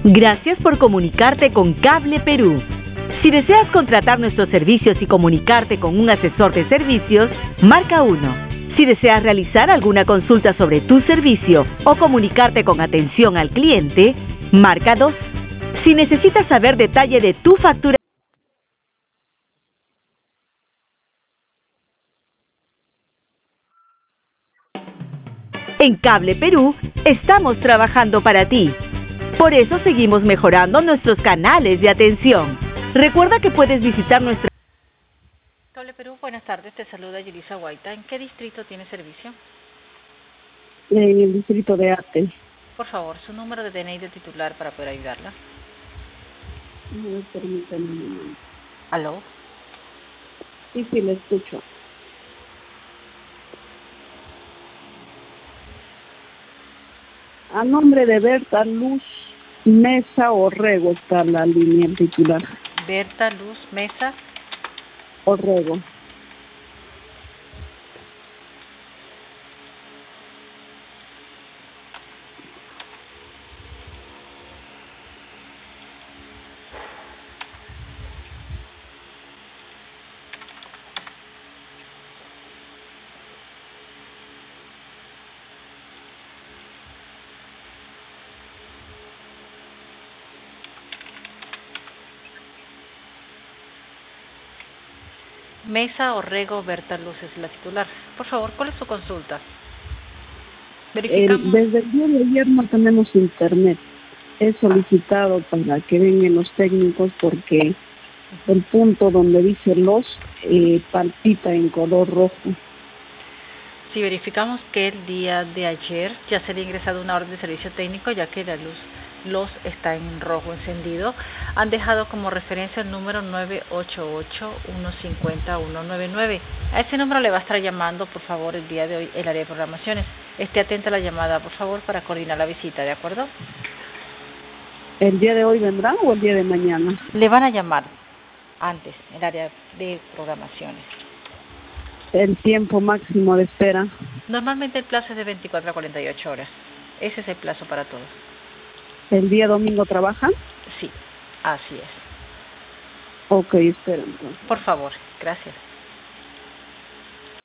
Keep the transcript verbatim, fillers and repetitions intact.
Gracias por comunicarte con Cable Perú. Si deseas contratar nuestros servicios y comunicarte con un asesor de servicios, marca uno. Si deseas realizar alguna consulta sobre tu servicio o comunicarte con atención al cliente, marca dos. Si necesitas saber detalle de tu factura, en Cable Perú estamos trabajando para ti. Por eso seguimos mejorando nuestros canales de atención. Recuerda que puedes visitar nuestra... Cable Perú, buenas tardes, te saluda Yelisa Guaita. ¿En qué distrito tiene servicio? En el distrito de Ate. Por favor, su número de D N I de titular para poder ayudarla. No, permítame un momento. ¿Aló? Sí, sí, le escucho. A nombre de Berta Luz Mesa Orrego está la línea titular. Berta Luz Mesa Orrego. Mesa Orrego Berta Luz es la titular. Por favor, ¿cuál es su consulta? El, desde el día de ayer no tenemos internet. He solicitado para que vengan los técnicos porque el punto donde dice los eh, palpita en color rojo. Si verificamos que el día de ayer ya se le ha ingresado una orden de servicio técnico, ya que la luz los está en rojo encendido, han dejado como referencia el número nueve ocho ocho, uno cinco cero, uno nueve nueve. A ese número le va a estar llamando, por favor, el día de hoy el área de programaciones. Esté atenta a la llamada, por favor, para coordinar la visita, ¿de acuerdo? ¿El día de hoy vendrán o el día de mañana? Le van a llamar antes, el área de programaciones. ¿El tiempo máximo de espera? Normalmente el plazo es de veinticuatro a cuarenta y ocho horas. Ese es el plazo para todos. ¿El día domingo trabajan? Sí, así es. Ok, espera entonces. Por favor, gracias.